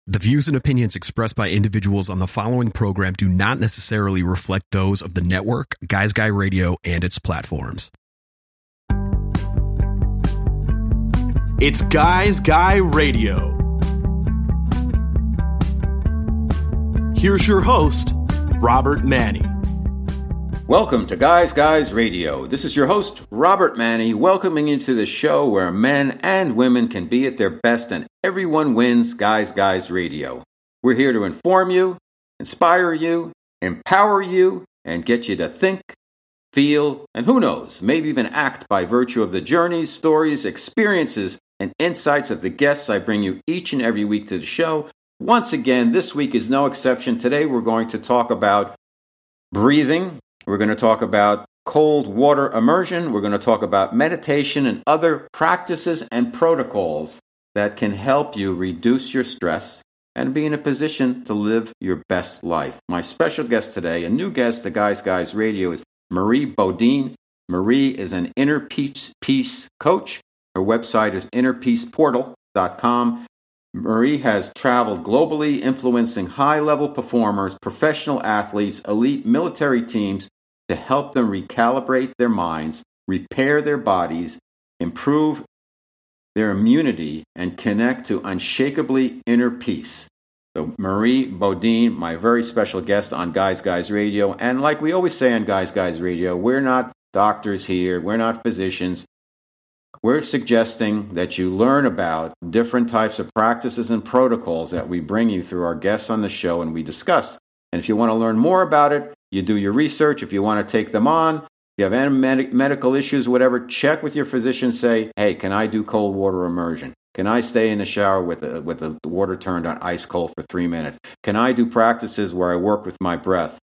The views and opinions expressed by individuals on the following program do not necessarily reflect those of the network, Guys Guy Radio, and its platforms. It's Guys Guy Radio. Here's your host, Robert Manni. Welcome to Guys Radio. This is your host, Robert Manni, welcoming you to the show where men and women can be at their best and everyone wins. Guys Radio. We're here to inform you, inspire you, empower you, and get you to think, feel, and who knows, maybe even act by virtue of the journeys, stories, experiences, and insights of the guests I bring you each and every week to the show. Once again, this week is no exception. Today we're going to talk about breathing. We're going to talk about cold water immersion. We're going to talk about meditation and other practices and protocols that can help you reduce your stress and be in a position to live your best life. My special guest today, a new guest to Guys Radio, is Marie Bodine. Marie is an inner peace coach. Her website is innerpeaceportal.com. Marie has traveled globally, influencing high-level performers, professional athletes, elite military teams to help them recalibrate their minds, repair their bodies, improve their immunity, and connect to unshakably inner peace. So Marie Bodine, my very special guest on Guys Radio. And like we always say on Guys Radio, we're not doctors here, we're not physicians. We're suggesting that you learn about different types of practices and protocols that we bring you through our guests on the show and we discuss. And if you want to learn more about it, you do your research. If you want to take them on, if you have any medical issues, whatever, check with your physician. Say, hey, can I do cold water immersion? Can I stay in the shower with the water turned on ice cold for 3 minutes? Can I do practices where I work with my breath?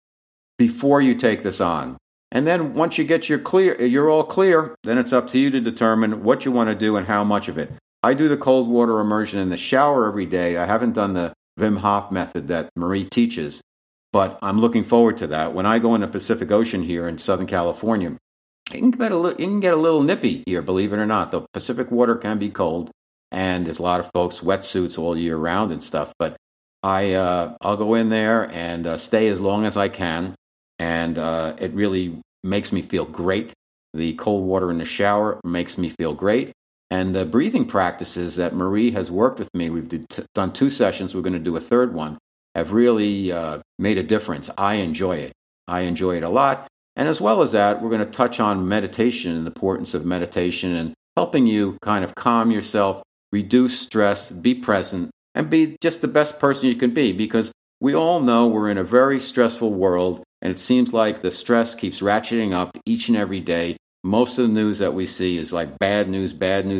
Before you take this on. And then once you get you're all clear, then it's up to you to determine what you want to do and how much of it. I do the cold water immersion in the shower every day. I haven't done the Wim Hof method that Marie teaches, but I'm looking forward to that. When I go in the Pacific Ocean here in Southern California, it can get a little nippy here, believe it or not. The Pacific water can be cold, and there's a lot of folks wetsuits all year round and stuff. But I'll go in there and stay as long as I can, and it really makes me feel great. The cold water in the shower makes me feel great. And the breathing practices that Marie has worked with me, we've done 2 sessions, we're going to do a third one, have really made a difference. I enjoy it. I enjoy it a lot. And as well as that, we're going to touch on meditation and the importance of meditation and helping you kind of calm yourself, reduce stress, be present, and be just the best person you can be. Because we all know we're in a very stressful world, and it seems like the stress keeps ratcheting up each and every day. Most of the news that we see is like bad news,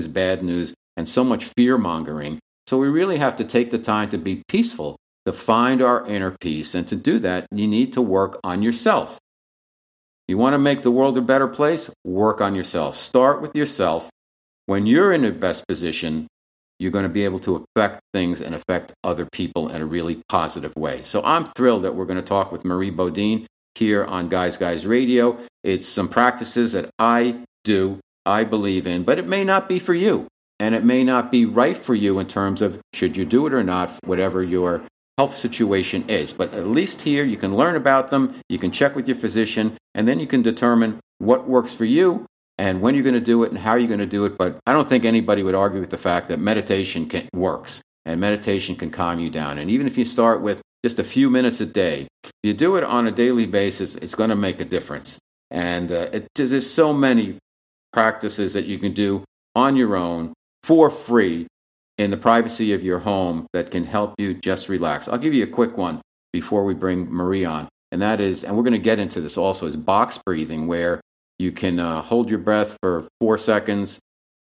and so much fear-mongering. So we really have to take the time to be peaceful, to find our inner peace. And to do that, you need to work on yourself. You want to make the world a better place? Work on yourself. Start with yourself. When you're in the best position, you're going to be able to affect things and affect other people in a really positive way. So I'm thrilled that we're going to talk with Marie Bodine here on Guys Radio. It's some practices that I do, I believe in, but it may not be for you. And it may not be right for you in terms of should you do it or not, whatever your health situation is. But at least here you can learn about them, you can check with your physician, and then you can determine what works for you and when you're going to do it and how you're going to do it. But I don't think anybody would argue with the fact that meditation works and meditation can calm you down. And even if you start with just a few minutes a day, if you do it on a daily basis, it's going to make a difference. And there's so many practices that you can do on your own for free in the privacy of your home that can help you just relax. I'll give you a quick one before we bring Marie on. And that is, and we're going to get into this also, is box breathing, where you can hold your breath for 4 seconds,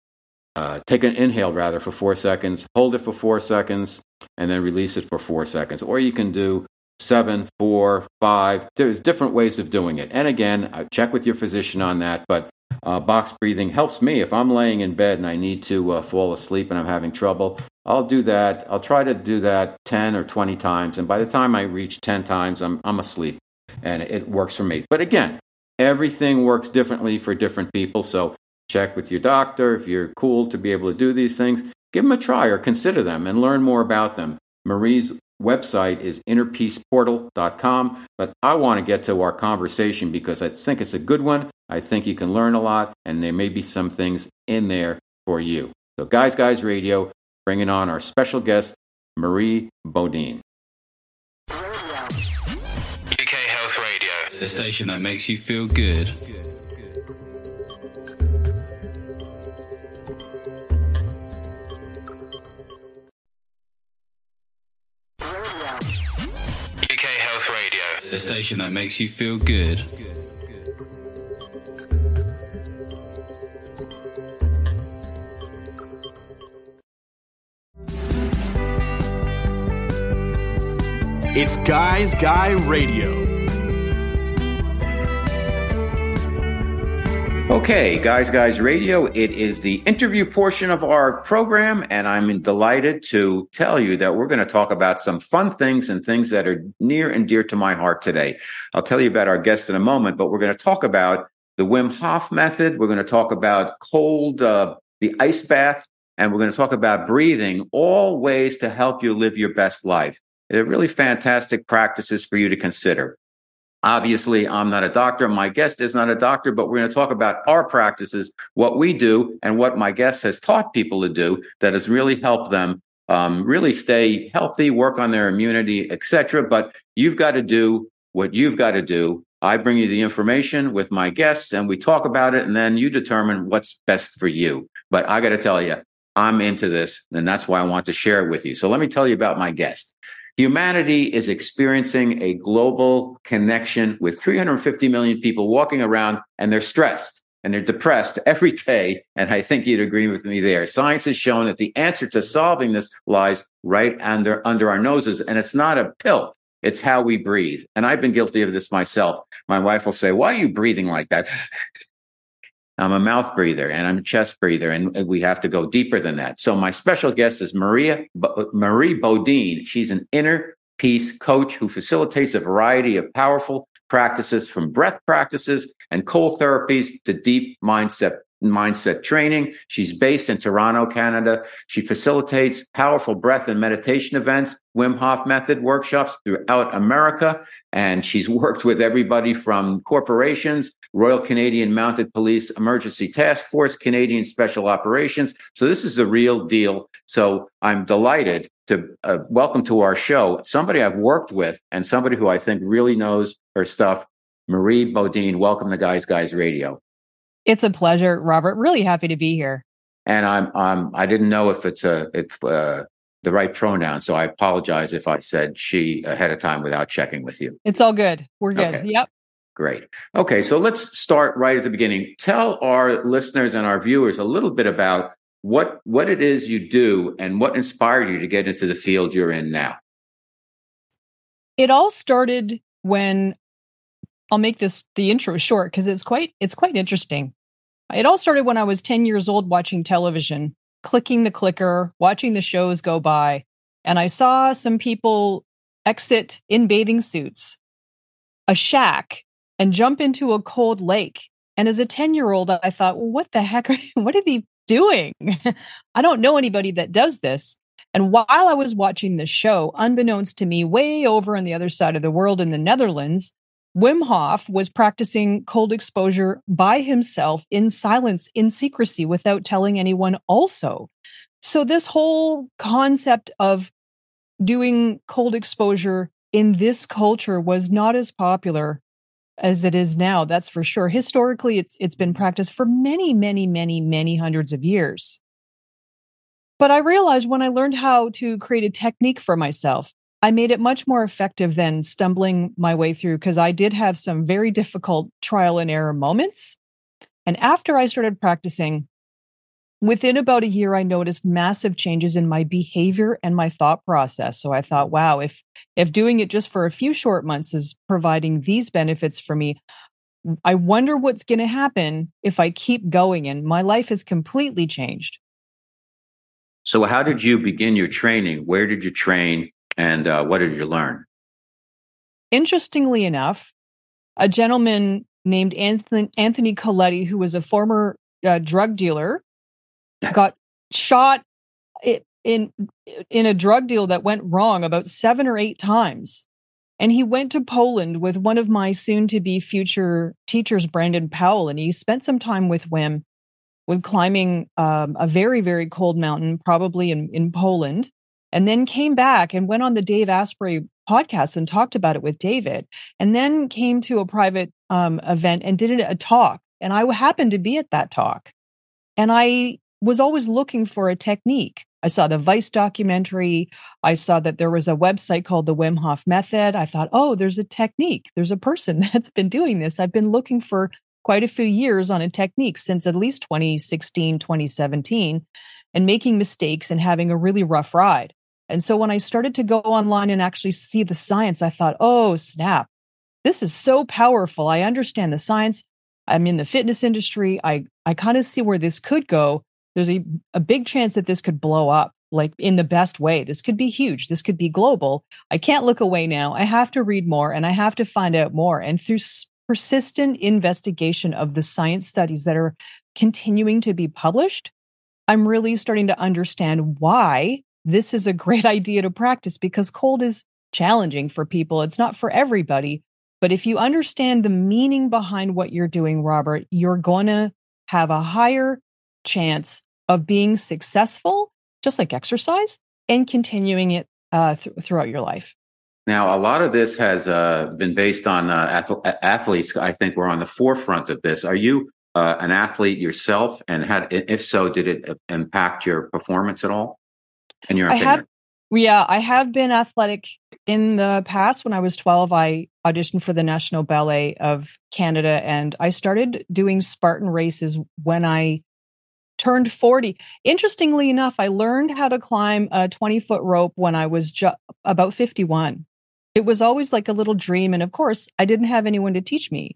take an inhale for 4 seconds, hold it for 4 seconds, and then release it for 4 seconds. Or you can do 7, 4, 5. There's different ways of doing it. And again, check with your physician on that. But box breathing helps me. If I'm laying in bed and I need to fall asleep and I'm having trouble, I'll do that. I'll try to do that 10 or 20 times. And by the time I reach 10 times, I'm asleep. And it works for me. But again, everything works differently for different people. So check with your doctor. If you're cool to be able to do these things, give them a try or consider them and learn more about them. Marie's website is innerpeaceportal.com, but I want to get to our conversation because I think it's a good one. I think you can learn a lot, and there may be some things in there for you. So Guys Radio, bringing on our special guest, Marie Bodine. UK Health Radio, the station that makes you feel good. UK Health Radio, the station that makes you feel good. It's Guys Guy Radio. Okay, Guys Radio, it is the interview portion of our program, and I'm delighted to tell you that we're going to talk about some fun things and things that are near and dear to my heart today. I'll tell you about our guest in a moment, but we're going to talk about the Wim Hof method. We're going to talk about the ice bath, and we're going to talk about breathing, all ways to help you live your best life. They're really fantastic practices for you to consider. Obviously, I'm not a doctor. My guest is not a doctor, but we're going to talk about our practices, what we do, and what my guest has taught people to do that has really helped them really stay healthy, work on their immunity, etc. But you've got to do what you've got to do. I bring you the information with my guests, and we talk about it, and then you determine what's best for you. But I got to tell you, I'm into this, and that's why I want to share it with you. So let me tell you about my guest. Humanity is experiencing a global connection with 350 million people walking around, and they're stressed and they're depressed every day. And I think you'd agree with me there. Science has shown that the answer to solving this lies right under our noses. And it's not a pill. It's how we breathe. And I've been guilty of this myself. My wife will say, "Why are you breathing like that?" I'm a mouth breather and I'm a chest breather, and we have to go deeper than that. So my special guest is Marie Bodine. She's an inner peace coach who facilitates a variety of powerful practices, from breath practices and cold therapies to deep mindset training. She's based in Toronto, Canada. She facilitates powerful breath and meditation events, Wim Hof method workshops throughout America. And she's worked with everybody from corporations, Royal Canadian Mounted Police Emergency Task Force, Canadian Special Operations. So this is the real deal. So I'm delighted to welcome to our show somebody I've worked with and somebody who I think really knows her stuff, Marie Bodine. Welcome to Guys Radio. It's a pleasure, Robert. Really happy to be here. And I didn't know if it's the right pronoun, so I apologize if I said she ahead of time without checking with you. It's all good. We're good. Okay. Yep. Great. Okay, so let's start right at the beginning. Tell our listeners and our viewers a little bit about what it is you do and what inspired you to get into the field you're in now. It all started when, I'll make the intro short because it's quite interesting. It all started when I was 10 years old, watching television, clicking the clicker, watching the shows go by, and I saw some people exit in bathing suits a shack and jump into a cold lake. And as a 10-year-old, I thought, well, what the heck? What are they doing? I don't know anybody that does this. And while I was watching the show, unbeknownst to me, way over on the other side of the world in the Netherlands, Wim Hof was practicing cold exposure by himself in silence, in secrecy, without telling anyone also. So this whole concept of doing cold exposure in this culture was not as popular as it is now, that's for sure. Historically, it's been practiced for many, many, many, many hundreds of years. But I realized when I learned how to create a technique for myself, I made it much more effective than stumbling my way through, because I did have some very difficult trial and error moments. And after I started practicing, within about a year, I noticed massive changes in my behavior and my thought process. So I thought, wow, if doing it just for a few short months is providing these benefits for me, I wonder what's going to happen if I keep going. And my life has completely changed. So how did you begin your training? Where did you train? And what did you learn? Interestingly enough, a gentleman named Anthony Coletti, who was a former drug dealer, got shot in a drug deal that went wrong about 7 or 8 times. And he went to Poland with one of my soon-to-be future teachers, Brandon Powell, and he spent some time with Wim, with climbing a very, very cold mountain, probably in Poland, and then came back and went on the Dave Asprey podcast and talked about it with David, and then came to a private event and did a talk. And I happened to be at that talk. And I was always looking for a technique. I saw the Vice documentary. I saw that there was a website called the Wim Hof Method. I thought, oh, there's a technique. There's a person that's been doing this. I've been looking for quite a few years on a technique since at least 2016, 2017, and making mistakes and having a really rough ride. And so when I started to go online and actually see the science, I thought, oh, snap. This is so powerful. I understand the science. I'm in the fitness industry. I kind of see where this could go. There's a big chance that this could blow up, like in the best way. This could be huge. This could be global. I can't look away now. I have to read more and I have to find out more. And through persistent investigation of the science studies that are continuing to be published, I'm really starting to understand why this is a great idea to practice, because cold is challenging for people. It's not for everybody. But if you understand the meaning behind what you're doing, Robert, you're going to have a higher chance of being successful, just like exercise, and continuing it throughout your life. Now, a lot of this has been based on athletes. I think we're on the forefront of this. Are you an athlete yourself? And if so, did it impact your performance at all, in your opinion? I have been athletic in the past. When I was 12, I auditioned for the National Ballet of Canada, and I started doing Spartan races when I turned 40. Interestingly enough, I learned how to climb a 20-foot rope when I was about 51. It was always like a little dream. And of course, I didn't have anyone to teach me.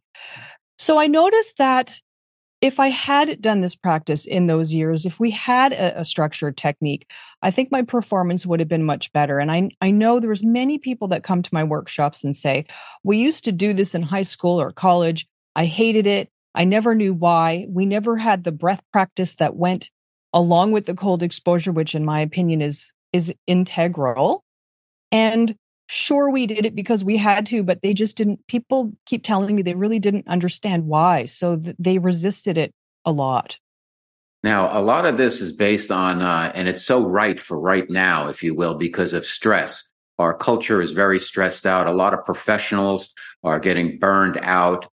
So I noticed that if I had done this practice in those years, if we had a structured technique, I think my performance would have been much better. And I know there's many people that come to my workshops and say, we used to do this in high school or college. I hated it. I never knew why. We never had the breath practice that went along with the cold exposure, which in my opinion is integral. And sure, we did it because we had to, but they just didn't. People keep telling me they really didn't understand why. So they resisted it a lot. Now, a lot of this is based on, and it's so right for right now, if you will, because of stress. Our culture is very stressed out. A lot of professionals are getting burned out.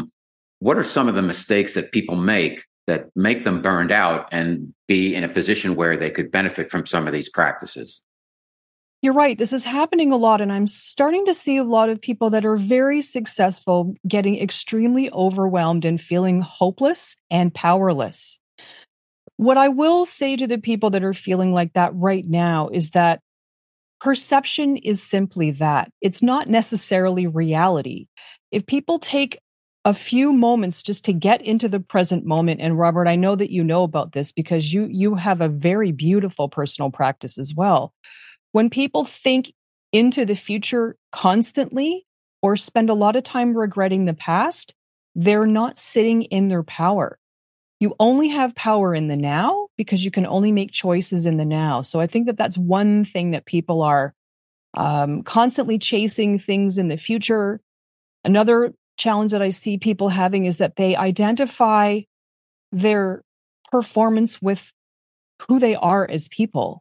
What are some of the mistakes that people make that make them burned out and be in a position where they could benefit from some of these practices? You're right. This is happening a lot. And I'm starting to see a lot of people that are very successful getting extremely overwhelmed and feeling hopeless and powerless. What I will say to the people that are feeling like that right now is that perception is simply that. It's not necessarily reality. If people take a few moments just to get into the present moment, and Robert, I know that you know about this because you have a very beautiful personal practice as well. When people think into the future constantly or spend a lot of time regretting the past, they're not sitting in their power. You only have power in the now because you can only make choices in the now. So I think that that's one thing that people are constantly chasing things in the future. Another challenge that I see people having is that they identify their performance with who they are as people.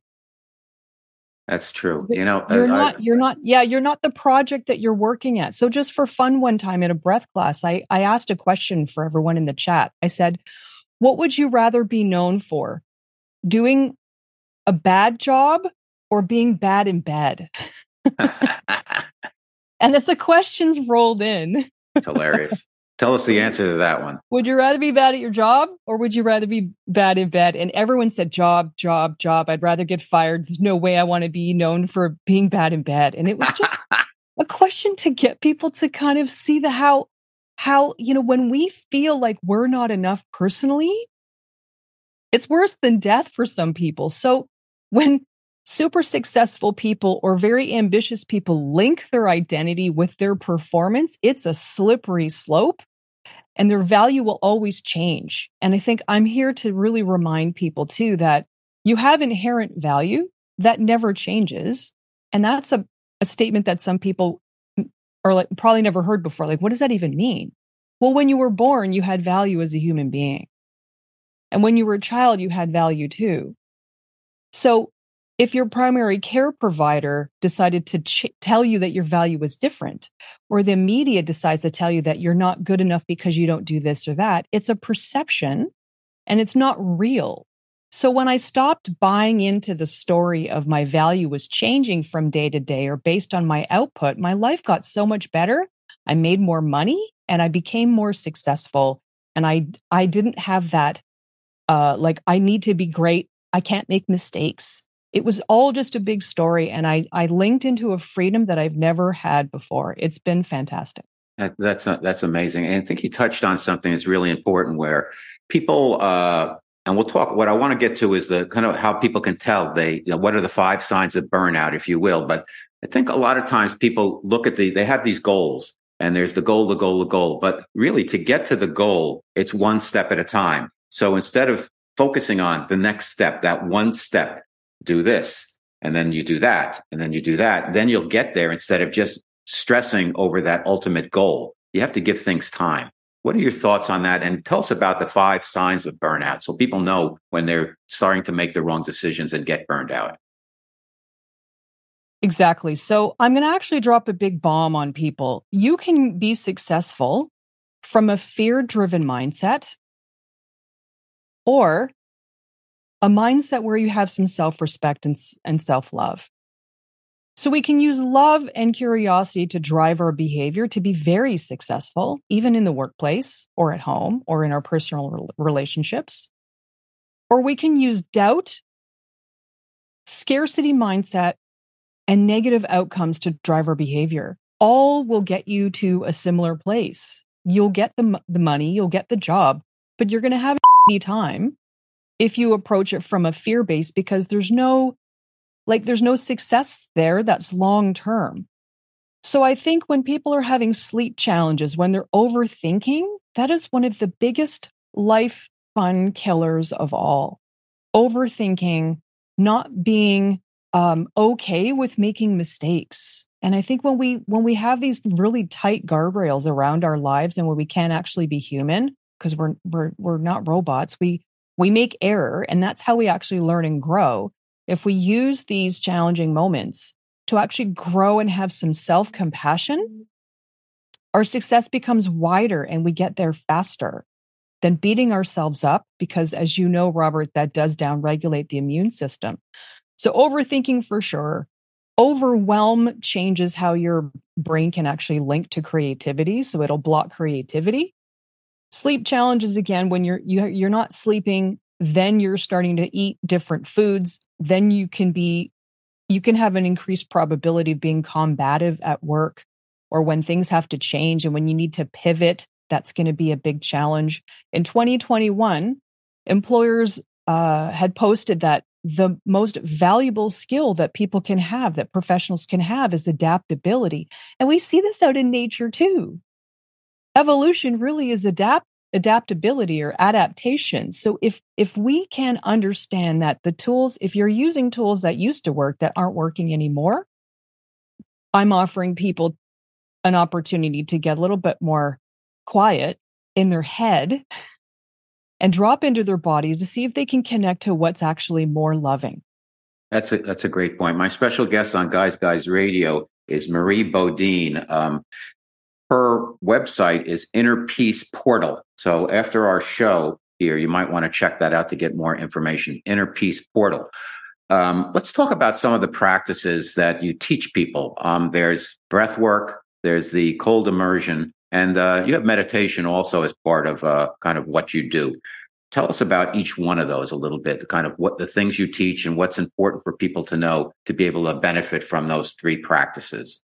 That's true. You're not the project that you're working at. So just for fun, one time in a breath class, I asked a question for everyone in the chat. I said, what would you rather be known for? Doing a bad job or being bad in bed? And as the questions rolled in, it's hilarious. Tell us the answer to that one. Would you rather be bad at your job or would you rather be bad in bed? And everyone said job. I'd rather get fired. There's no way I want to be known for being bad in bed. And it was just a question to get people to kind of see the how, when we feel like we're not enough personally, it's worse than death for some people. So when super successful people or very ambitious people link their identity with their performance, it's a slippery slope and their value will always change. And I think I'm here to really remind people too that you have inherent value. that never changes. And that's a statement that some people are like probably never heard before. Like, what does that even mean? Well, when you were born, you had value as a human being. And when you were a child, you had value too. So if your primary care provider decided to tell you that your value was different, or the media decides to tell you that you're not good enough because you don't do this or that, it's a perception and it's not real. So when I stopped buying into the story of my value was changing from day to day or based on my output, my life got so much better. I made more money and I became more successful. And I didn't have that, like, I need to be great. I can't make mistakes. It was all just a big story. And I linked into a freedom that I've never had before. It's been fantastic. That's amazing. And I think you touched on something that's really important where people, and we'll talk, what I want to get to is the kind of how people can tell what are the 5 signs of burnout, if you will. But I think a lot of times people look at they have these goals and there's the goal. But really to get to the goal, it's one step at a time. So instead of focusing on the next step, that one step, do this, and then you do that, and then you do that, then you'll get there instead of just stressing over that ultimate goal. You have to give things time. What are your thoughts on that? And tell us about the 5 signs of burnout so people know when they're starting to make the wrong decisions and get burned out. Exactly. So I'm going to actually drop a big bomb on people. You can be successful from a fear-driven mindset or a mindset where you have some self-respect and self-love. So we can use love and curiosity to drive our behavior to be very successful, even in the workplace or at home or in our personal relationships. Or we can use doubt, scarcity mindset, and negative outcomes to drive our behavior. All will get you to a similar place. You'll get the money, you'll get the job, but you're going to have a time if you approach it from a fear base because there's no success there that's long term. So I think when people are having sleep challenges, when they're overthinking, that is one of the biggest life fun killers of all. Overthinking, not being okay with making mistakes. And I think when we have these really tight guardrails around our lives and when we can't actually be human because we're not robots, we make error, and that's how we actually learn and grow. If we use these challenging moments to actually grow and have some self-compassion, our success becomes wider and we get there faster than beating ourselves up because, as you know, Robert, that does downregulate the immune system. So overthinking for sure. Overwhelm changes how your brain can actually link to creativity, so it'll block creativity. Sleep challenges, again, when you're not sleeping, then you're starting to eat different foods, then you can have an increased probability of being combative at work or when things have to change and when you need to pivot, that's going to be a big challenge. In 2021, employers had posted that the most valuable skill that people can have, that professionals can have, is adaptability. And we see this out in nature too. Evolution really is adaptability or adaptation. So if we can understand that the tools, if you're using tools that used to work that aren't working anymore, I'm offering people an opportunity to get a little bit more quiet in their head and drop into their bodies to see if they can connect to what's actually more loving. That's a great point. My special guest on Guys Radio is Marie Bodine. Her website is Inner Peace Portal. So after our show here, you might want to check that out to get more information. Inner Peace Portal. Let's talk about some of the practices that you teach people. There's breath work, there's the cold immersion, and you have meditation also as part of kind of what you do. Tell us about each one of those a little bit, kind of what the things you teach and what's important for people to know to be able to benefit from those 3 practices.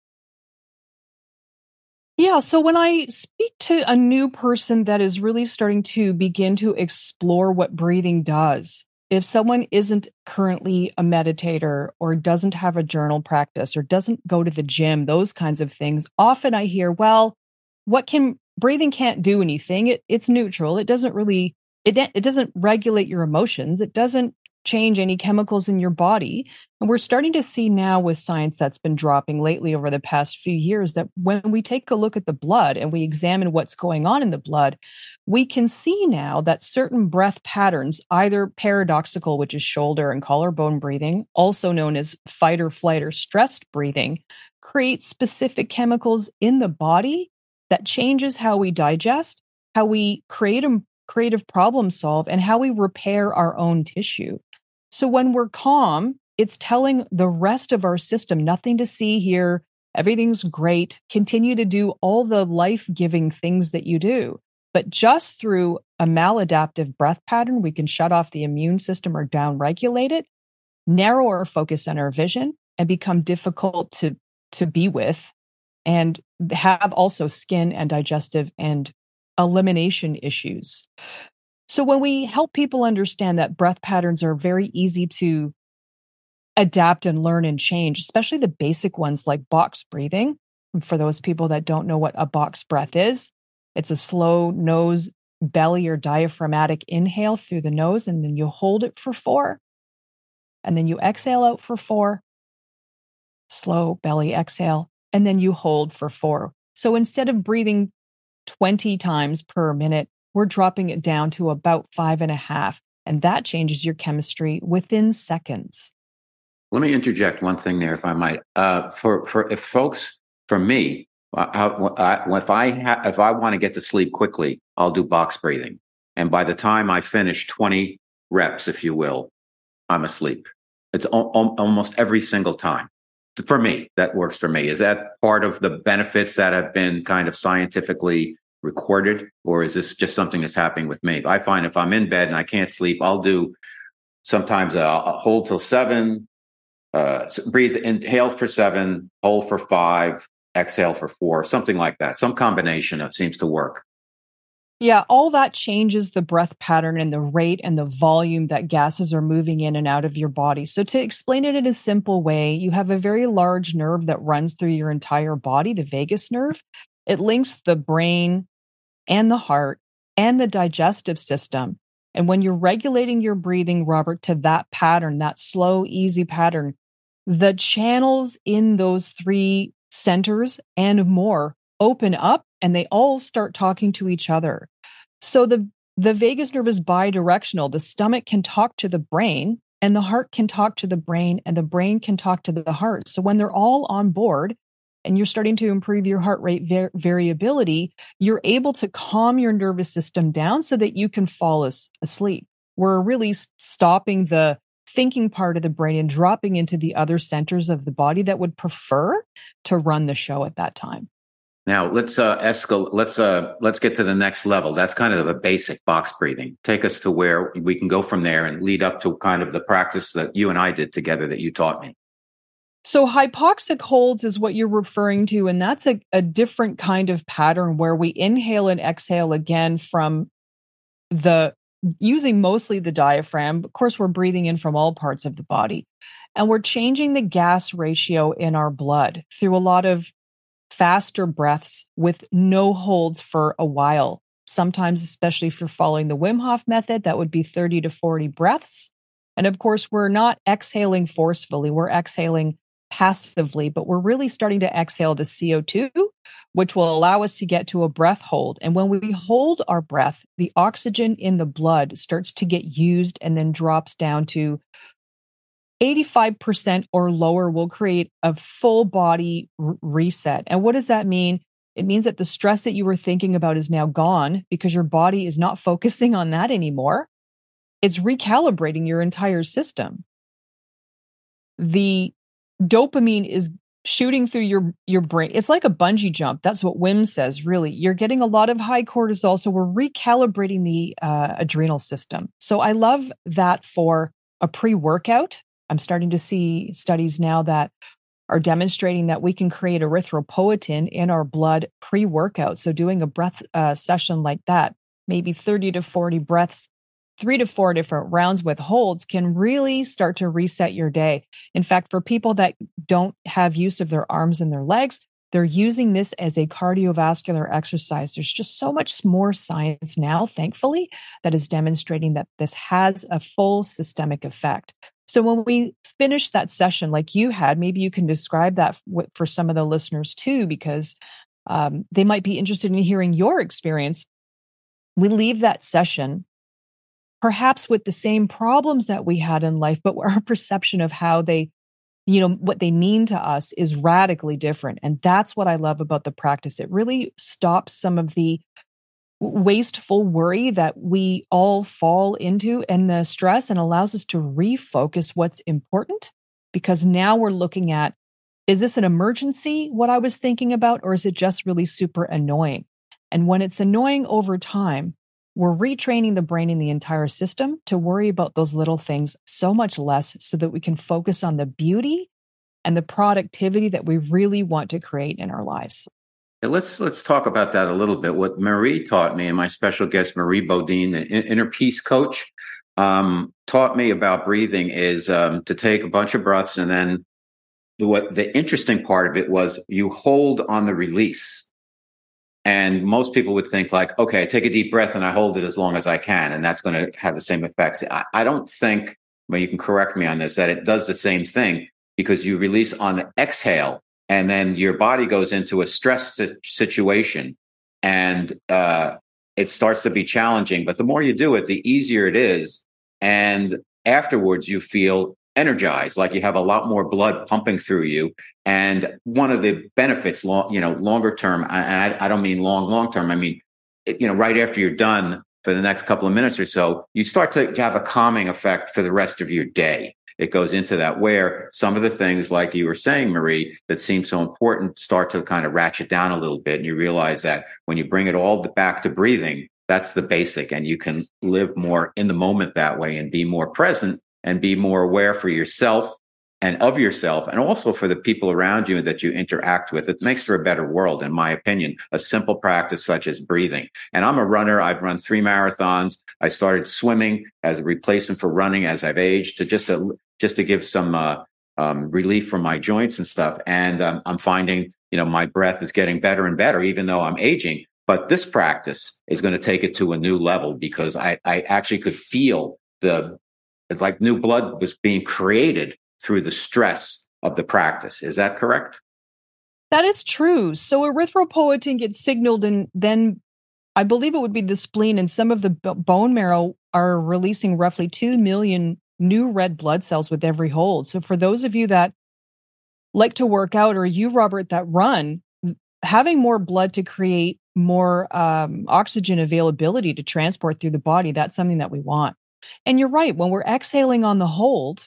Yeah, so when I speak to a new person that is really starting to begin to explore what breathing does, if someone isn't currently a meditator or doesn't have a journal practice or doesn't go to the gym, those kinds of things, often I hear, well, breathing can't do anything. It's neutral. It doesn't really, it doesn't regulate your emotions. It doesn't change any chemicals in your body. And we're starting to see now with science that's been dropping lately over the past few years that when we take a look at the blood and we examine what's going on in the blood, we can see now that certain breath patterns, either paradoxical, which is shoulder and collarbone breathing, also known as fight or flight or stressed breathing, create specific chemicals in the body that changes how we digest, how we creative problem solve, and how we repair our own tissue. So when we're calm, it's telling the rest of our system, nothing to see here, everything's great, continue to do all the life-giving things that you do. But just through a maladaptive breath pattern, we can shut off the immune system or downregulate it, narrow our focus on our vision, and become difficult to be with, and have also skin and digestive and elimination issues. So when we help people understand that breath patterns are very easy to adapt and learn and change, especially the basic ones like box breathing. And for those people that don't know what a box breath is, it's a slow nose, belly, or diaphragmatic inhale through the nose, and then you hold it for 4. And then you exhale out for 4. Slow belly exhale, and then you hold for 4. So instead of breathing 20 times per minute, we're dropping it down to about 5.5. And that changes your chemistry within seconds. Let me interject one thing there, if I might. For me, if I want to get to sleep quickly, I'll do box breathing. And by the time I finish 20 reps, if you will, I'm asleep. It's almost every single time. For me, that works for me. Is that part of the benefits that have been kind of scientifically recorded, or is this just something that's happening with me? I find if I'm in bed and I can't sleep, I'll do sometimes I'll hold till 7, breathe, inhale for 7, hold for 5, exhale for 4, something like that. Some combination of seems to work. Yeah, all that changes the breath pattern and the rate and the volume that gases are moving in and out of your body. So to explain it in a simple way, you have a very large nerve that runs through your entire body, the vagus nerve. It links the brain and the heart and the digestive system. And when you're regulating your breathing, Robert, to that pattern, that slow, easy pattern, the channels in those 3 centers and more open up, and they all start talking to each other. So the vagus nerve is bidirectional. The stomach can talk to the brain, and the heart can talk to the brain, and the brain can talk to the heart. So when they're all on board and you're starting to improve your heart rate variability, you're able to calm your nervous system down so that you can fall asleep. We're really stopping the thinking part of the brain and dropping into the other centers of the body that would prefer to run the show at that time. Now let's escalate. Let's get to the next level. That's kind of the basic box breathing. Take us to where we can go from there and lead up to kind of the practice that you and I did together that you taught me. So hypoxic holds is what you're referring to, and that's a different kind of pattern where we inhale and exhale again from using mostly the diaphragm. Of course, we're breathing in from all parts of the body, and we're changing the gas ratio in our blood through a lot of faster breaths with no holds for a while. Sometimes, especially if you're following the Wim Hof method, that would be 30 to 40 breaths. And of course, we're not exhaling forcefully, we're exhaling passively, but we're really starting to exhale the CO2, which will allow us to get to a breath hold. And when we hold our breath, the oxygen in the blood starts to get used and then drops down to 85% or lower. Will create a full body reset. And what does that mean? It means that the stress that you were thinking about is now gone because your body is not focusing on that anymore. It's recalibrating your entire system. The dopamine is shooting through your brain. It's like a bungee jump. That's what Wim says, really. You're getting a lot of high cortisol, so we're recalibrating the adrenal system. So I love that for a pre-workout. I'm starting to see studies now that are demonstrating that we can create erythropoietin in our blood pre-workout. So doing a breath session like that, maybe 30 to 40 breaths, 3 to 4 different rounds with holds, can really start to reset your day. In fact, for people that don't have use of their arms and their legs, They're using this as a cardiovascular exercise. There's just so much more science now, thankfully, that is demonstrating that this has a full systemic effect. So when we finish that session like you had, maybe you can describe that for some of the listeners too, because they might be interested in hearing your experience. We leave that session perhaps with the same problems that we had in life, but our perception of how they, what they mean to us is radically different. And that's what I love about the practice. It really stops some of the wasteful worry that we all fall into and the stress, and allows us to refocus what's important, because now we're looking at, is this an emergency, what I was thinking about, or is it just really super annoying? And when it's annoying over time, we're retraining the brain and the entire system to worry about those little things so much less, so that we can focus on the beauty and the productivity that we really want to create in our lives. Let's talk about that a little bit. What Marie taught me, and my special guest, Marie Bodine, the inner peace coach, taught me about breathing is to take a bunch of breaths, and then what the interesting part of it was you hold on the release. And most people would think like, okay, I take a deep breath and I hold it as long as I can, and that's going to have the same effects. I don't think, well, you can correct me on this, that it does the same thing, because you release on the exhale, and then your body goes into a stress situation, and it starts to be challenging. But the more you do it, the easier it is. And afterwards, you feel energized, like you have a lot more blood pumping through you. And one of the benefits, longer term, and I don't mean long term, I mean, right after you're done for the next couple of minutes or so, you start to have a calming effect for the rest of your day. It goes into that, where some of the things, like you were saying, Marie, that seem so important start to kind of ratchet down a little bit. And you realize that when you bring it all back to breathing, that's the basic, and you can live more in the moment that way, and be more present, and be more aware for yourself and of yourself, and also for the people around you that you interact with. It makes for a better world, in my opinion, a simple practice such as breathing. And I'm a runner. I've run 3 marathons. I started swimming as a replacement for running as I've aged, to just to give some relief from my joints and stuff. And I'm finding, my breath is getting better and better, even though I'm aging. But this practice is going to take it to a new level, because I actually could feel it's like new blood was being created through the stress of the practice. Is that correct? That is true. So erythropoietin gets signaled, and then I believe it would be the spleen, and some of the bone marrow are releasing roughly 2 million new red blood cells with every hold. So for those of you that like to work out, or you, Robert, that run, having more blood to create more oxygen availability to transport through the body, that's something that we want. And you're right, when we're exhaling on the hold,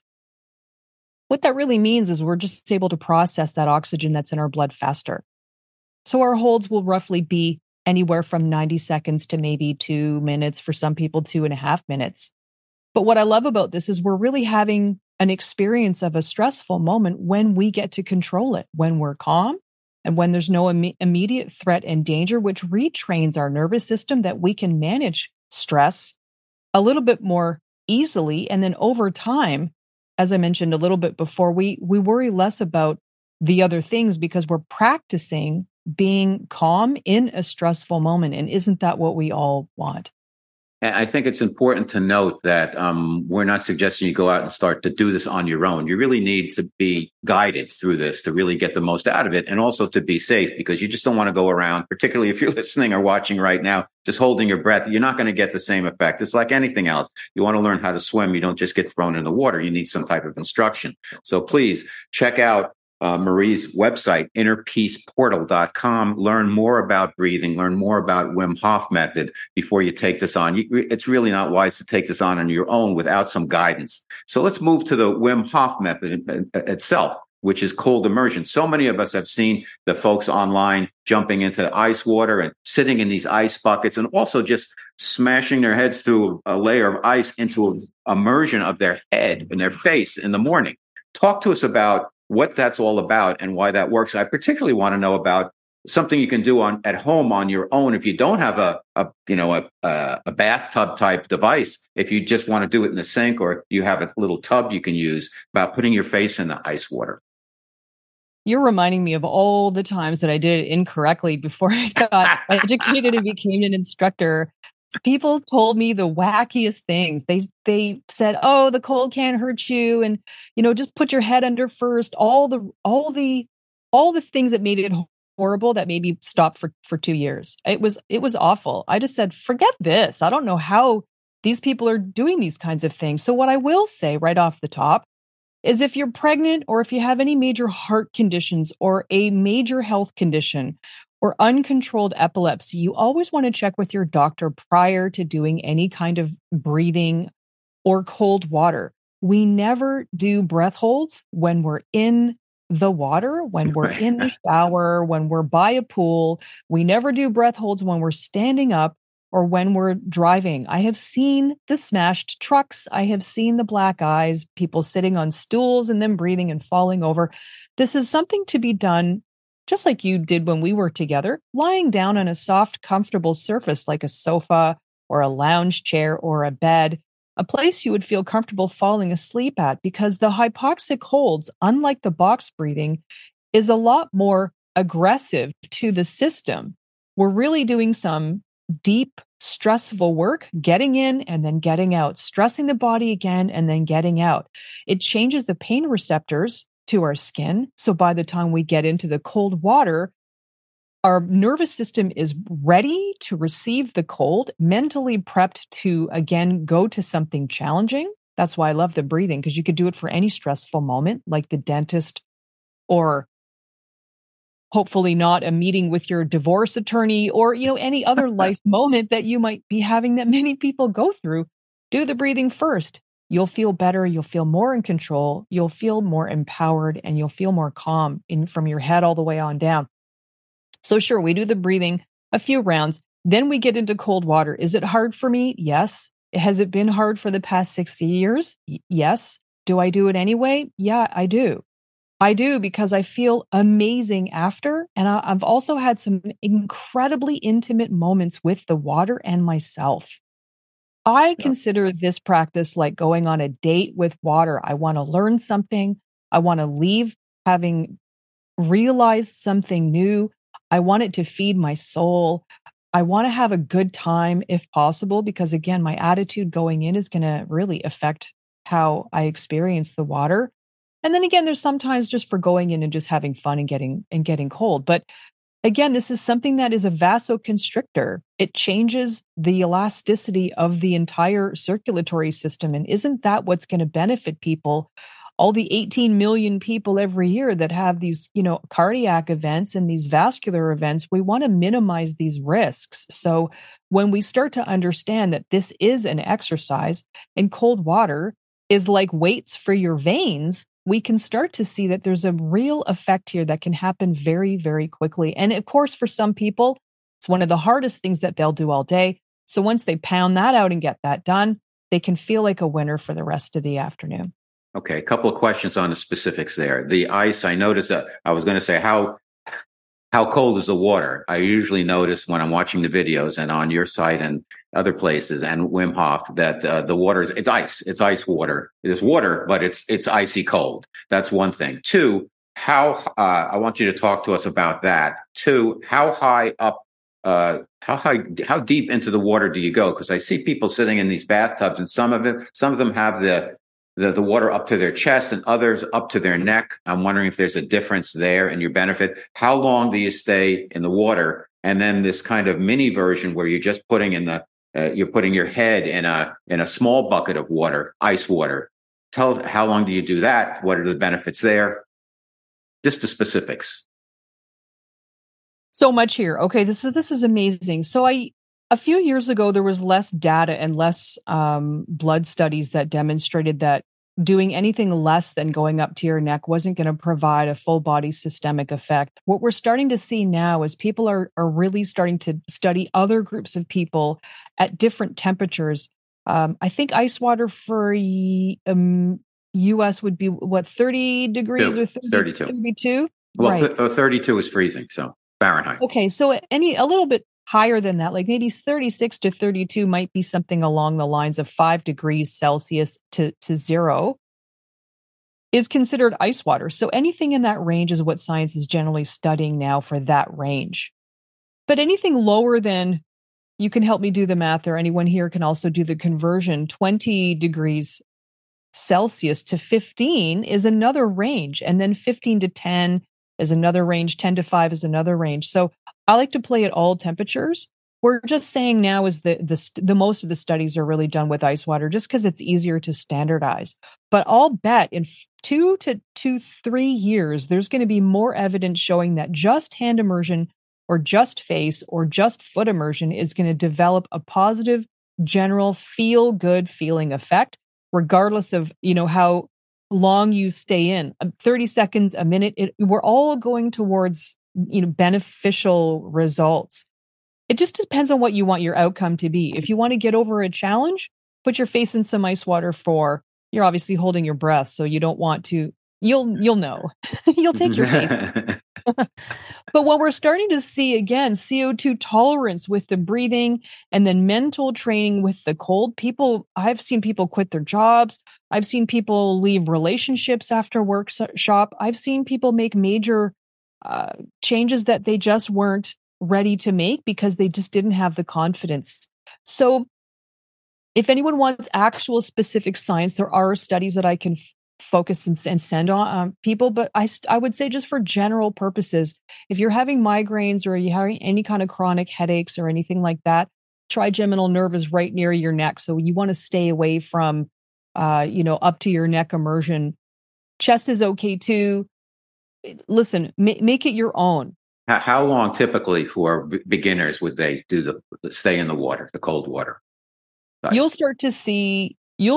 what that really means is we're just able to process that oxygen that's in our blood faster. So our holds will roughly be anywhere from 90 seconds to maybe 2 minutes, for some people 2.5 minutes. But what I love about this is we're really having an experience of a stressful moment when we get to control it, when we're calm, and when there's no immediate threat and danger, which retrains our nervous system that we can manage stress a little bit more easily. And then over time, as I mentioned a little bit before, we worry less about the other things, because we're practicing being calm in a stressful moment. And isn't that what we all want? And I think it's important to note that we're not suggesting you go out and start to do this on your own. You really need to be guided through this to really get the most out of it, and also to be safe, because you just don't want to go around, particularly if you're listening or watching right now, just holding your breath. You're not going to get the same effect. It's like anything else. You want to learn how to swim. You don't just get thrown in the water. You need some type of instruction. So please check out Marie's website, innerpeaceportal.com. Learn more about breathing, learn more about Wim Hof method before you take this on. It's really not wise to take this on your own without some guidance. So let's move to the Wim Hof method itself, which is cold immersion. So many of us have seen the folks online jumping into ice water and sitting in these ice buckets, and also just smashing their heads through a layer of ice into an immersion of their head and their face in the morning. Talk to us about what that's all about and why that works. I particularly want to know about something you can do at home on your own if you don't have a bathtub type device. If you just want to do it in the sink, or you have a little tub you can use, about putting your face in the ice water. You're reminding me of all the times that I did it incorrectly before I got educated and became an instructor. People told me the wackiest things. They said, "Oh, the cold can't hurt you, and just put your head under first." All the things that made it horrible, that made me stop for 2 years. It was awful. I just said, "Forget this. I don't know how these people are doing these kinds of things." So what I will say right off the top is, if you're pregnant or if you have any major heart conditions or a major health condition or uncontrolled epilepsy, you always want to check with your doctor prior to doing any kind of breathing or cold water. We never do breath holds when we're in the water, when we're in the shower, when we're by a pool. We never do breath holds when we're standing up or when we're driving. I have seen the smashed trucks. I have seen the black eyes, people sitting on stools and then breathing and falling over. This is something to be done just like you did when we were together, lying down on a soft, comfortable surface like a sofa or a lounge chair or a bed, a place you would feel comfortable falling asleep at, because the hypoxic holds, unlike the box breathing, is a lot more aggressive to the system. We're really doing some deep, stressful work, getting in and then getting out, stressing the body again and then getting out. It changes the pain receptors to our skin. So by the time we get into the cold water, our nervous system is ready to receive the cold, mentally prepped to, again, go to something challenging. That's why I love the breathing, because you could do it for any stressful moment, like the dentist, or hopefully not a meeting with your divorce attorney, or, any other life moment that you might be having that many people go through. Do the breathing first. You'll feel better. You'll feel more in control. You'll feel more empowered, and you'll feel more calm from your head all the way on down. So sure, we do the breathing a few rounds. Then we get into cold water. Is it hard for me? Yes. Has it been hard for the past 60 years? Yes. Do I do it anyway? Yeah, I do. I do, because I feel amazing after. And I've also had some incredibly intimate moments with the water and myself. I consider this practice like going on a date with water. I want to learn something. I want to leave having realized something new. I want it to feed my soul. I want to have a good time if possible, because again, my attitude going in is going to really affect how I experience the water. And then again, there's sometimes just for going in and just having fun and getting cold. But again, this is something that is a vasoconstrictor. It changes the elasticity of the entire circulatory system. And isn't that what's going to benefit people? All the 18 million people every year that have these, cardiac events and these vascular events, we want to minimize these risks. So when we start to understand that this is an exercise and cold water is like weights for your veins, we can start to see that there's a real effect here that can happen very, very quickly. And of course, for some people, it's one of the hardest things that they'll do all day. So once they pound that out and get that done, they can feel like a winner for the rest of the afternoon. Okay, a couple of questions on the specifics there. The ice, I noticed that I was going to say, how cold is the water? I usually notice when I'm watching the videos and on your site and other places and Wim Hof that the water it's ice. It's ice water. It's water, but it's icy cold. That's one thing. Two, I want you to talk to us about that. Two, how high up, how deep into the water do you go? Because I see people sitting in these bathtubs, and some of them have the water up to their chest and others up to their neck. I'm wondering if there's a difference there in your benefit. How long do you stay in the water? And then this kind of mini version where you're just putting you're putting your head in a small bucket of water, ice water. How long do you do that? What are the benefits there? Just the specifics. So much here. Okay, this is amazing. So a few years ago, there was less data and less blood studies that demonstrated that doing anything less than going up to your neck wasn't going to provide a full body systemic effect. What we're starting to see now is people are really starting to study other groups of people at different temperatures. I think ice water for US would be 30 degrees or 32. 32? Well, Right. 32 is freezing, so Fahrenheit. Okay, so a little bit higher than that, like maybe 36 to 32 might be something along the lines of 5 degrees Celsius to 0. is considered ice water. So anything in that range is what science is generally studying now for that range. But anything lower than, you can help me do the math, or anyone here can also do the conversion, 20 degrees Celsius to 15 is another range. And then 15 to 10 is another range. 10 to 5 is another range. So I like to play at all temperatures. We're just saying now is the most of the studies are really done with ice water just because it's easier to standardize. But I'll bet in 2 to 3 years, there's going to be more evidence showing that just hand immersion or just face or just foot immersion is going to develop a positive, general feel good feeling effect, regardless of, how long you stay in. 30 seconds, a minute, we're all going towards, beneficial results. It just depends on what you want your outcome to be. If you want to get over a challenge, put your face in some ice water you're obviously holding your breath, so you don't want to, you'll know. You'll take your face. But what we're starting to see, again, CO2 tolerance with the breathing and then mental training with the cold. I've seen people quit their jobs. I've seen people leave relationships after workshop. I've seen people make major changes that they just weren't ready to make because they just didn't have the confidence. So if anyone wants actual specific science, there are studies that I can focus and send on people. But I would say just for general purposes, if you're having migraines or you're having any kind of chronic headaches or anything like that, trigeminal nerve is right near your neck. So you want to stay away from, up to your neck immersion. Chest is okay too. Listen, make it your own. How long typically for beginners would they do stay in the water, the cold water? Nice. You'll start to see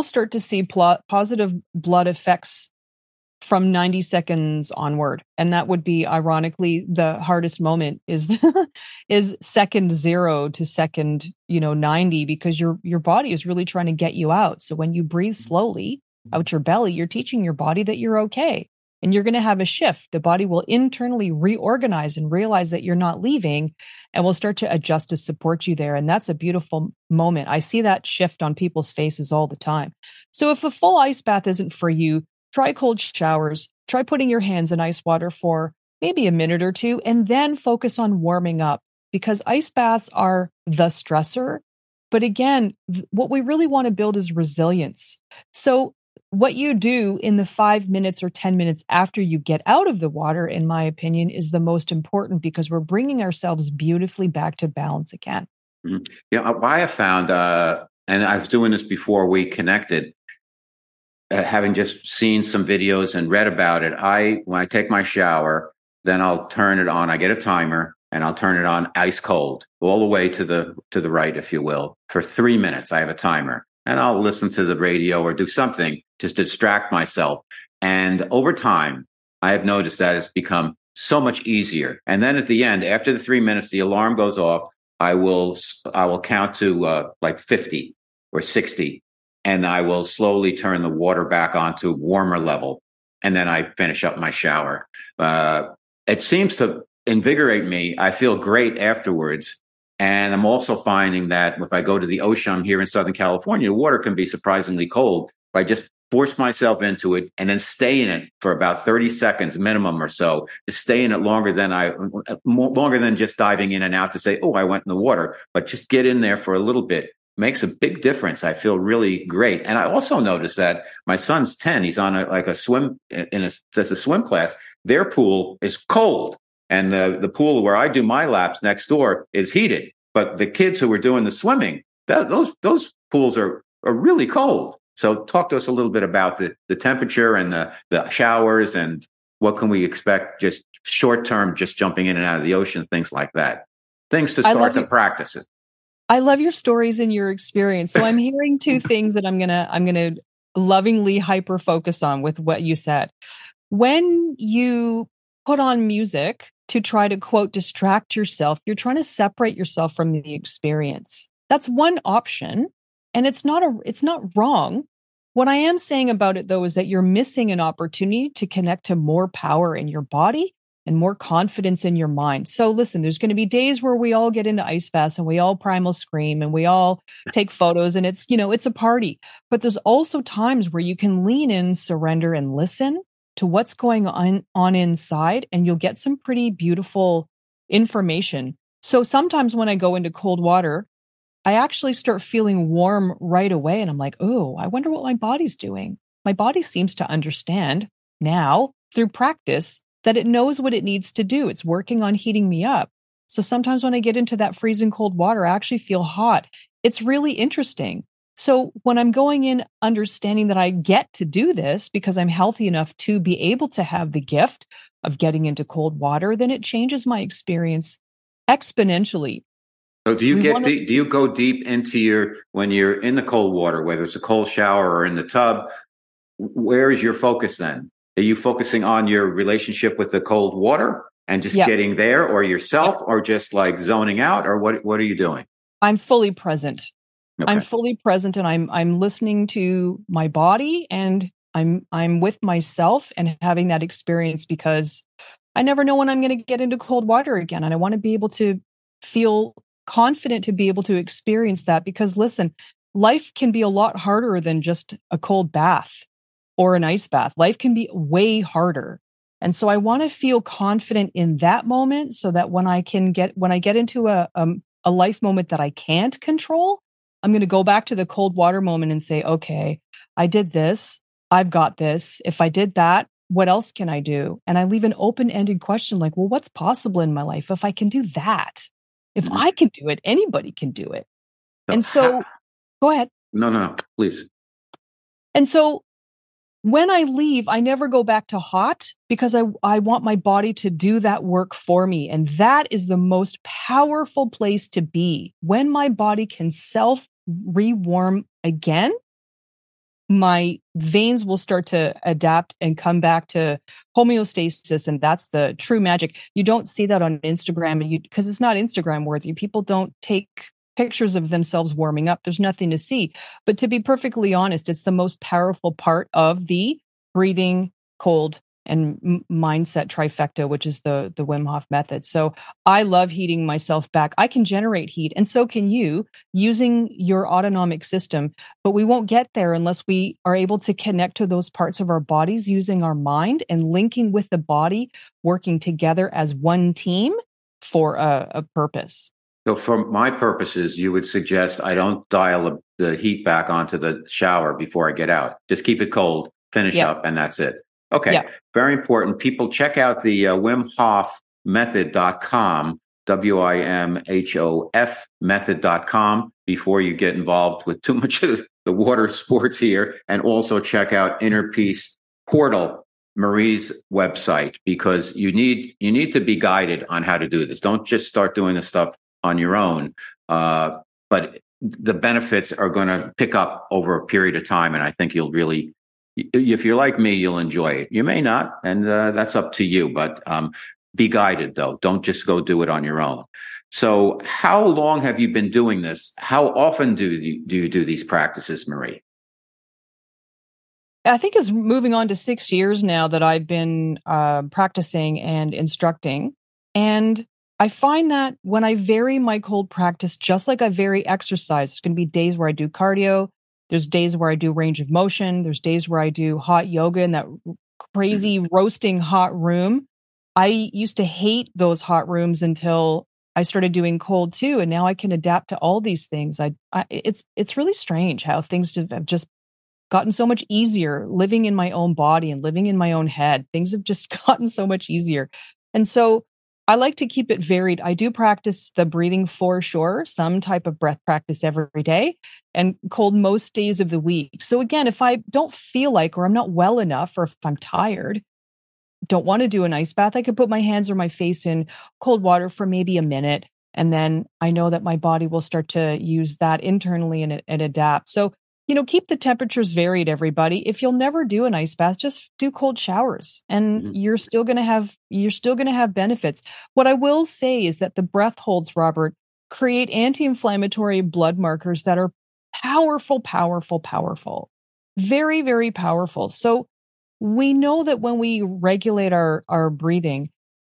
positive blood effects from 90 seconds onward, and that would be, ironically, the hardest moment is second 0 to second 90, because your body is really trying to get you out. So when you breathe slowly out your belly, you're teaching your body that you're okay. And you're going to have a shift. The body will internally reorganize and realize that you're not leaving, and will start to adjust to support you there. And that's a beautiful moment. I see that shift on people's faces all the time. So if a full ice bath isn't for you, try cold showers. Try putting your hands in ice water for maybe a minute or two, and then focus on warming up, because ice baths are the stressor. But again, what we really want to build is resilience. So what you do in the 5 minutes or 10 minutes after you get out of the water, in my opinion, is the most important, because we're bringing ourselves beautifully back to balance again. Mm-hmm. Yeah, I have found, and I was doing this before we connected, having just seen some videos and read about it. When I take my shower, then I'll turn it on. I get a timer and I'll turn it on ice cold, all the way to the right, if you will, for 3 minutes. I have a timer. And I'll listen to the radio or do something to distract myself. And over time, I have noticed that it's become so much easier. And then at the end, after the 3 minutes, the alarm goes off. I will count to like 50 or 60, and I will slowly turn the water back on to warmer level. And then I finish up my shower. It seems to invigorate me. I feel great afterwards. And I'm also finding that if I go to the ocean here in Southern California, the water can be surprisingly cold. If I just force myself into it and then stay in it for about 30 seconds minimum or so, to stay in it longer than just diving in and out to say, oh, I went in the water, but just get in there for a little bit makes a big difference. I feel really great. And I also noticed that my son's 10, he's on a swim there's a swim class. Their pool is cold. And the pool where I do my laps next door is heated. But the kids who were doing the swimming, those pools are really cold. So talk to us a little bit about the temperature and the showers, and what can we expect just short term, just jumping in and out of the ocean, things like that. Things to start to practice it. I love your stories and your experience. So I'm hearing two things that I'm gonna lovingly hyper focus on with what you said. When you put on music to try to, quote, distract yourself, you're trying to separate yourself from the experience. That's one option, and it's not wrong. What I am saying about it, though, is that you're missing an opportunity to connect to more power in your body and more confidence in your mind. So listen, there's going to be days where we all get into ice baths and we all primal scream and we all take photos and it's, it's a party. But there's also times where you can lean in, surrender, and listen to what's going on inside, and you'll get some pretty beautiful information. So sometimes when I go into cold water, I actually start feeling warm right away. And I'm like, oh, I wonder what my body's doing. My body seems to understand now through practice that it knows what it needs to do. It's working on heating me up. So sometimes when I get into that freezing cold water, I actually feel hot. It's really interesting. So when I'm going in understanding that I get to do this because I'm healthy enough to be able to have the gift of getting into cold water, then it changes my experience exponentially. So do you go deep into when you're in the cold water, whether it's a cold shower or in the tub, where is your focus then? Are you focusing on your relationship with the cold water and just getting there, or yourself, or just like zoning out, or what are you doing? I'm fully present. Okay. I'm fully present, and I'm listening to my body, and I'm with myself and having that experience, because I never know when I'm going to get into cold water again, and I want to be able to feel confident to be able to experience that, because listen, life can be a lot harder than just a cold bath or an ice bath. Life can be way harder. And so I want to feel confident in that moment, so that when I get into a life moment that I can't control, I'm going to go back to the cold water moment and say, okay, I did this. I've got this. If I did that, what else can I do? And I leave an open-ended question like, well, what's possible in my life if I can do that? If I can do it, anybody can do it. And so, go ahead. No, please. And so when I leave, I never go back to hot, because I want my body to do that work for me. And that is the most powerful place to be. When my body can self-rewarm again, my veins will start to adapt and come back to homeostasis. And that's the true magic. You don't see that on Instagram, because it's not Instagram worthy. People don't take pictures of themselves warming up. There's nothing to see. But to be perfectly honest, it's the most powerful part of the breathing, cold, and mindset trifecta, which is the Wim Hof method. So I love heating myself back. I can generate heat, and so can you, using your autonomic system. But we won't get there unless we are able to connect to those parts of our bodies using our mind and linking with the body, working together as one team for a purpose. So for my purposes, you would suggest I don't dial the heat back onto the shower before I get out. Just keep it cold, finish up, and that's it. Okay, very important. People, check out the Wim Hof method.com, WIMHOF method.com, before you get involved with too much of the water sports here. And also check out Inner Peace Portal, Marie's website, because you need to be guided on how to do this. Don't just start doing this stuff on your own. But the benefits are going to pick up over a period of time. And I think you'll really, if you're like me, you'll enjoy it. You may not, and that's up to you. But be guided, though. Don't just go do it on your own. So how long have you been doing this? How often do you do these practices, Marie? I think it's moving on to 6 years now that I've been practicing and instructing. And I find that when I vary my cold practice, just like I vary exercise, there's going to be days where I do cardio. There's days where I do range of motion. There's days where I do hot yoga in that crazy roasting hot room. I used to hate those hot rooms until I started doing cold too. And now I can adapt to all these things. It's really strange how things have just gotten so much easier living in my own body and living in my own head. Things have just gotten so much easier. And so I like to keep it varied. I do practice the breathing for sure, some type of breath practice every day, and cold most days of the week. So again, if I don't feel like, or I'm not well enough, or if I'm tired, don't want to do an ice bath, I could put my hands or my face in cold water for maybe a minute. And then I know that my body will start to use that internally and adapt. So, keep the temperatures varied, everybody. If you'll never do an ice bath, just do cold showers, and you're still going to have benefits. What I will say is that the breath holds, Robert, create anti-inflammatory blood markers that are powerful, powerful, powerful. Very, very powerful. So we know that when we regulate our breathing,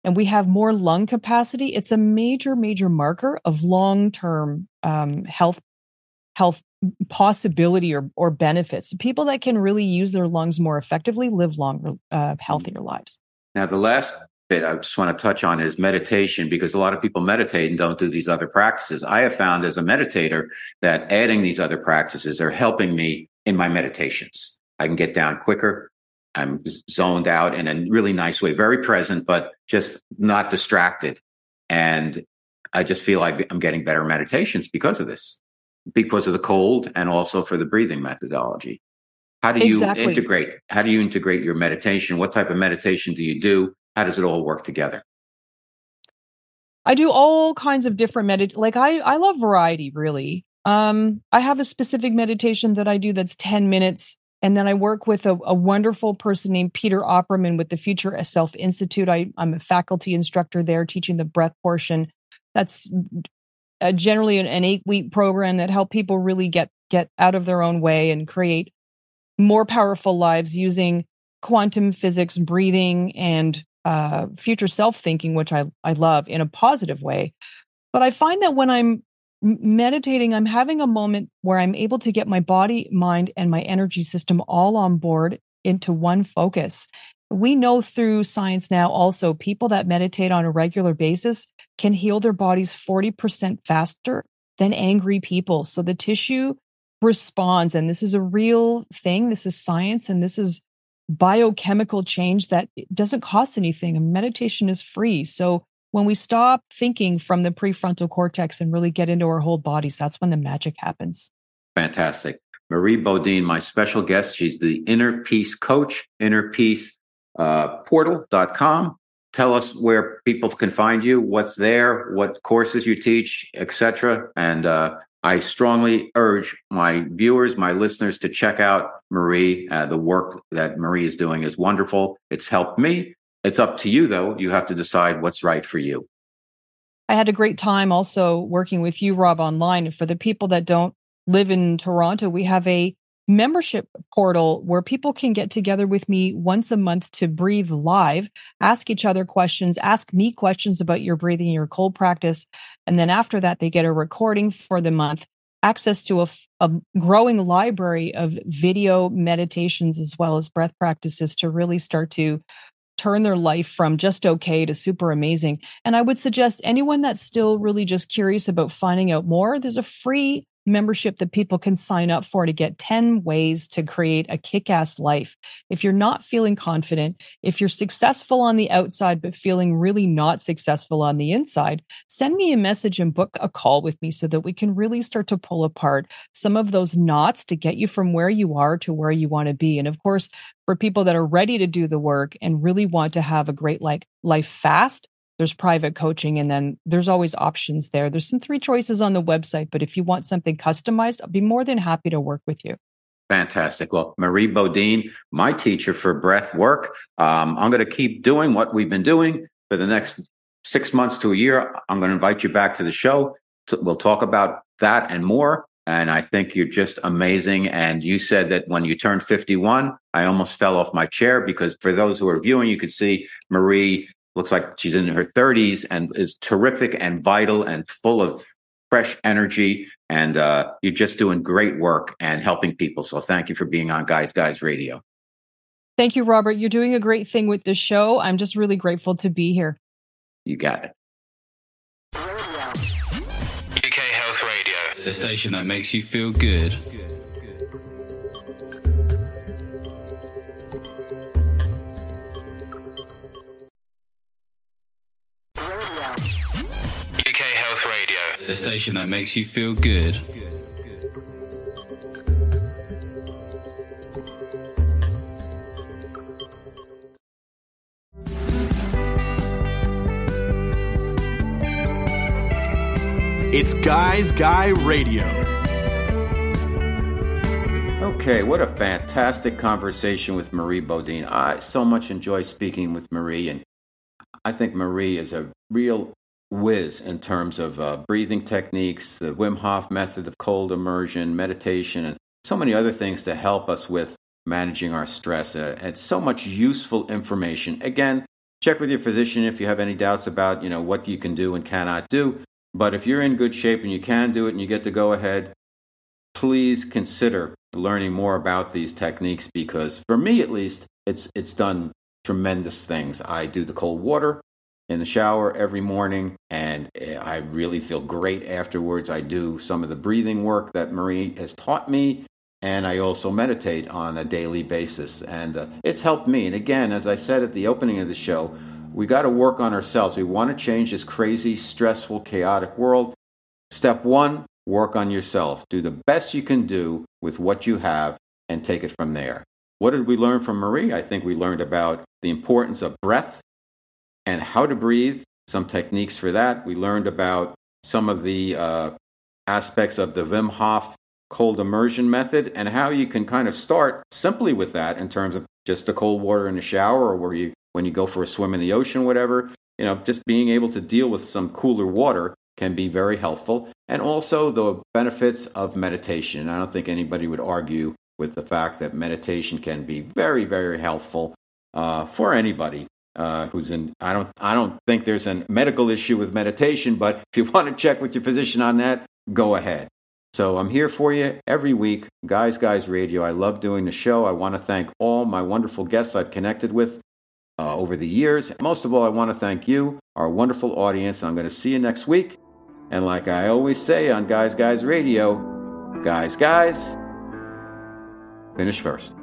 and we have more lung capacity, it's a major, major marker of long-term health possibility or benefits. People that can really use their lungs more effectively live longer, healthier lives. Now, the last bit I just want to touch on is meditation, because a lot of people meditate and don't do these other practices. I have found as a meditator that adding these other practices are helping me in my meditations. I can get down quicker. I'm zoned out in a really nice way, very present, but just not distracted. And I just feel like I'm getting better meditations because of this, because of the cold and also for the breathing methodology. How do you integrate your meditation? What type of meditation do you do? How does it all work together? I do all kinds of different I love variety, really. I have a specific meditation that I do that's 10 minutes. And then I work with a wonderful person named Peter Opperman with the Future Self Institute. I'm a faculty instructor there teaching the breath portion. That's generally an 8-week program that help people really get out of their own way and create more powerful lives using quantum physics, breathing, and future self-thinking, which I love in a positive way. But I find that when I'm meditating, I'm having a moment where I'm able to get my body, mind, and my energy system all on board into one focus. We know through science now also people that meditate on a regular basis can heal their bodies 40% faster than angry people. So the tissue responds, and this is a real thing. This is science, and this is biochemical change that doesn't cost anything. And meditation is free. So when we stop thinking from the prefrontal cortex and really get into our whole bodies, that's when the magic happens. Fantastic. Marie Bodine, my special guest. She's the Inner Peace Coach, innerpeaceportal.com. Tell us where people can find you, what's there, what courses you teach, etc. And I strongly urge my viewers, my listeners, to check out Marie. The work that Marie is doing is wonderful. It's helped me. It's up to you, though. You have to decide what's right for you. I had a great time also working with you, Rob, online. For the people that don't live in Toronto, we have a membership portal where people can get together with me once a month to breathe live, ask each other questions, ask me questions about your breathing, your cold practice. And then after that, they get a recording for the month, access to a growing library of video meditations as well as breath practices to really start to turn their life from just okay to super amazing. And I would suggest anyone that's still really just curious about finding out more, there's a free membership that people can sign up for to get 10 ways to create a kick-ass life. If you're not feeling confident, if you're successful on the outside but feeling really not successful on the inside, send me a message and book a call with me so that we can really start to pull apart some of those knots to get you from where you are to where you want to be. And of course, for people that are ready to do the work and really want to have a great life fast, there's private coaching, and then there's always options there. There's some 3 choices on the website, but if you want something customized, I'll be more than happy to work with you. Fantastic. Well, Marie Bodine, my teacher for breath work. I'm going to keep doing what we've been doing for the next 6 months to a year. I'm going to invite you back to the show. We'll talk about that and more. And I think you're just amazing. And you said that when you turned 51, I almost fell off my chair, because for those who are viewing, you could see Marie looks like she's in her 30s and is terrific and vital and full of fresh energy. And you're just doing great work and helping people. So thank you for being on Guys Radio. Thank you, Robert. You're doing a great thing with this show. I'm just really grateful to be here. You got it. UK Health Radio, the station that makes you feel good. The station that makes you feel good. It's Guys Guy Radio. Okay, what a fantastic conversation with Marie Bodine. I so much enjoy speaking with Marie, and I think Marie is a real whiz in terms of breathing techniques, the Wim Hof method of cold immersion, meditation, and so many other things to help us with managing our stress. It's so much useful information. Again, check with your physician if you have any doubts about, what you can do and cannot do. But if you're in good shape and you can do it and you get to go ahead, please consider learning more about these techniques, because for me at least, it's done tremendous things. I do the cold water in the shower every morning, and I really feel great afterwards. I do some of the breathing work that Marie has taught me, and I also meditate on a daily basis, and it's helped me. And again, as I said at the opening of the show, we got to work on ourselves. We want to change this crazy, stressful, chaotic world. Step one, work on yourself. Do the best you can do with what you have and take it from there. What did we learn from Marie? I think we learned about the importance of breath and how to breathe, some techniques for that. We learned about some of the aspects of the Wim Hof cold immersion method and how you can kind of start simply with that in terms of just the cold water in the shower, or when you go for a swim in the ocean, whatever. Just being able to deal with some cooler water can be very helpful. And also the benefits of meditation. I don't think anybody would argue with the fact that meditation can be very, very helpful for anybody who's in. I don't think there's a medical issue with meditation, but if you want to check with your physician on that, go ahead. So I'm here for you every week, Guys Radio. I love doing the show. I want to thank all my wonderful guests I've connected with over the years. Most of all, I want to thank you, our wonderful audience. I'm going to see you next week. And like I always say on Guys Radio, guys, finish first.